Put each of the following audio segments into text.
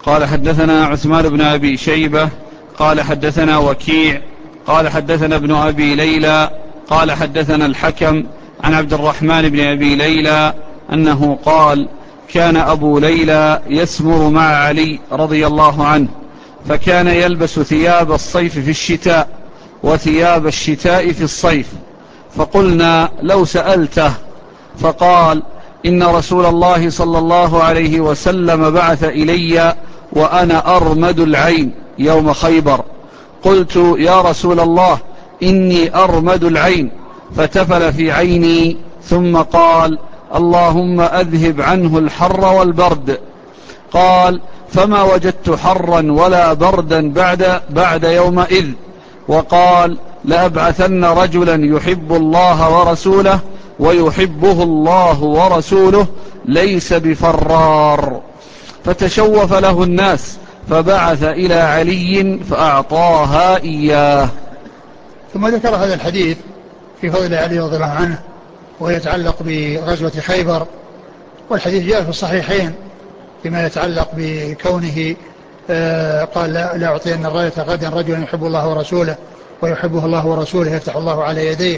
قال حدثنا عثمان بن أبي شيبة قال حدثنا وكيع قال حدثنا ابن أبي ليلى قال حدثنا الحكم عن عبد الرحمن بن أبي ليلى أنه قال كان أبو ليلى يسمر مع علي رضي الله عنه، فكان يلبس ثياب الصيف في الشتاء وثياب الشتاء في الصيف، فقلنا لو سألته، فقال إن رسول الله صلى الله عليه وسلم بعث إلي وأنا أرمد العين يوم خيبر، قلت يا رسول الله إني أرمد العين، فتفل في عيني ثم قال اللهم أذهب عنه الحر والبرد. قال فما وجدت حرا ولا بردا بعد يومئذ، وقال لأبعثن رجلا يحب الله ورسوله ويحبه الله ورسوله ليس بفرار، فتشوف له الناس فبعث إلى علي فأعطاها إياه. ثم ذكر هذا الحديث في فضل علي رضي الله عنه ويتعلق بغزوة خيبر، والحديث جاء في الصحيحين فيما يتعلق بكونه قال لا أعطين الراية غدا رجلا يحب الله ورسوله ويحبه الله ورسوله يفتح الله على يديه.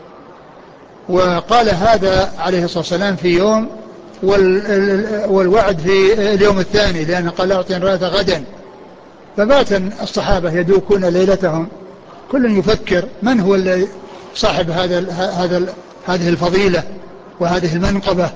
وقال هذا عليه الصلاة والسلام في يوم، والوعد في اليوم الثاني، لأنه قال لا أعطين الراية غدا. فبات الصحابة يدوكون ليلتهم كل يفكر من هو الذي صاحب هذه الفضيلة وهذه المنقبة.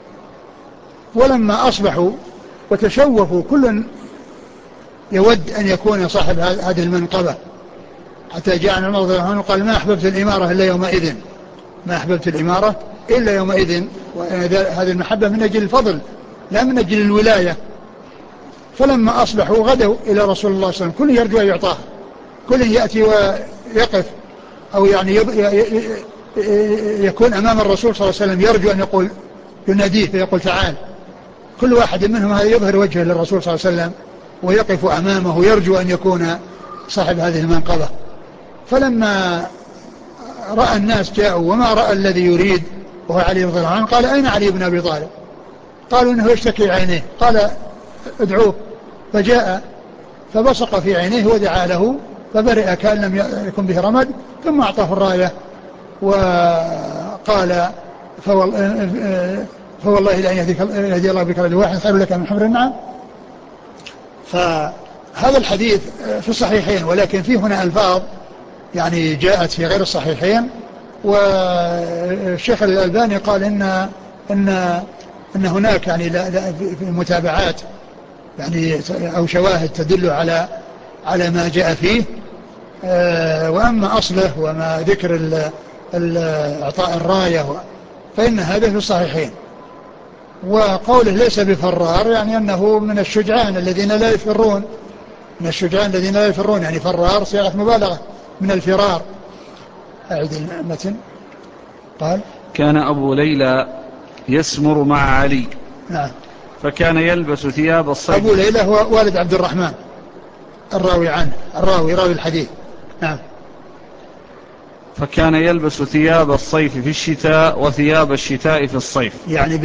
ولما أصبحوا وتشوفوا كل يود أن يكون صاحب هذه المنقبة، حتى جاء عمر رضي الله عنه قال ما أحببت الإمارة إلا يومئذ، ما أحببت الإمارة إلا يومئذ. وهذه المحبة من أجل الفضل لا من أجل الولاية. فلما أصبحوا غدوا إلى رسول الله صلى الله عليه وسلم كل يرجو أن يعطاه، كل يأتي ويقف أو يعني يكون أمام الرسول صلى الله عليه وسلم يرجو أن يقول يناديه فيقول تعال. كل واحد منهم هذا يظهر وجهه للرسول صلى الله عليه وسلم ويقف أمامه يرجو أن يكون صاحب هذه المنقبة. فلما رأى الناس جاءوا وما رأى الذي يريد وهو علي رضي الله عنه قال أين علي بن أبي طالب؟ قالوا إنه يشتكي عينيه. قال ادعوه، فجاء فبصق في عينيه ودعا له فبرئ كأن لم يكن به رمد، ثم أعطاه الراية وقال فوالله لأن يهدي الله بك رجل واحد خير لك من حمر النعم. فهذا الحديث في الصحيحين، ولكن فيه هنا ألفاظ يعني جاءت في غير الصحيحين. والشيخ الألباني قال إن هناك يعني في متابعات يعني أو شواهد تدل على ما جاء فيه. وأما أصله وما ذكر إعطاء الراية فإن هذا في الصحيحين. وقوله ليس بفرار يعني أنه من الشجعان الذين لا يفرون، من الشجعان الذين لا يفرون، يعني فرار صيغة مبالغة من الفرار. أعيد المتن. قال كان أبو ليلى يسمر مع علي. نعم. فكان يلبس ثياب الصيف. أبو ليلى هو والد عبد الرحمن الراوي عنه، راوي الحديث. نعم. فكان يلبس ثياب الصيف في الشتاء وثياب الشتاء في الصيف، يعني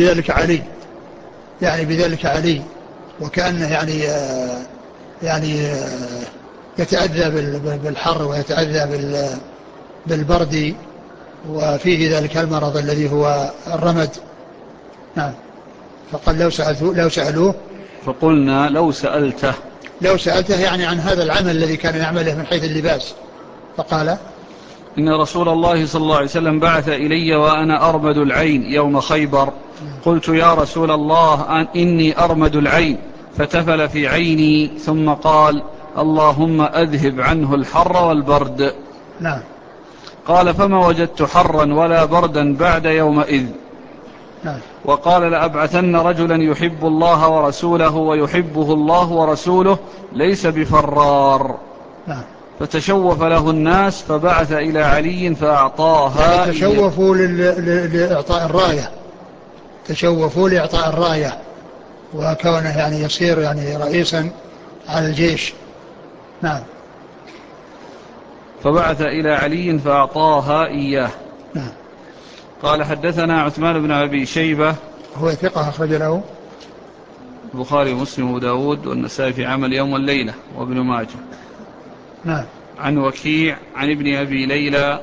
بذلك علي وكأنه يعني يتأذى بالحر ويتأذى بالبرد، وفيه ذلك المرض الذي هو الرمد. نعم. فقال لو سألوه فقلنا لو سألته يعني عن هذا العمل الذي كان يعمله من حيث اللباس. فقال إن رسول الله صلى الله عليه وسلم بعث إلي وأنا أرمد العين يوم خيبر، قلت يا رسول الله إني أرمد العين، فتفل في عيني ثم قال اللهم أذهب عنه الحر والبرد. نعم. قال فما وجدت حرا ولا بردا بعد يومئذ. نعم. وقال لأبعثن رجلا يحب الله ورسوله ويحبه الله ورسوله ليس بفرار. نعم. فتشوف له الناس فبعث إلى علي فأعطاها. يعني تشوفوا لإعطاء الراية، تشوفوا لإعطاء الراية وكونه يعني يصير يعني رئيسا على الجيش. نعم. فبعث إلى علي فأعطاها إياه. نعم. قال حدثنا عثمان بن أبي شيبة هو ثقة أخرج له البخاري ومسلم وداود والنسائي في عمل يوم والليلة وابن ماجه. نعم. عن وكيع عن ابن أبي ليلى.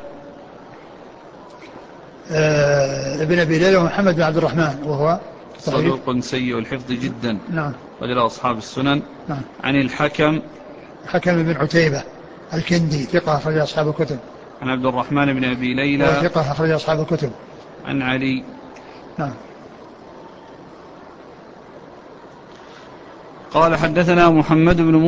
ابن أبي ليلى ومحمد بن عبد الرحمن وهو صدوق سيء الحفظ جدا. نعم. وإلى أصحاب السنن. نعم. عن الحكم بن عتيبة الكندي ثقة أخرج أصحاب الكتب. عن عبد الرحمن بن أبي ليلى وثقة أخرج أصحاب الكتب. عن علي. نعم. قال حدثنا محمد بن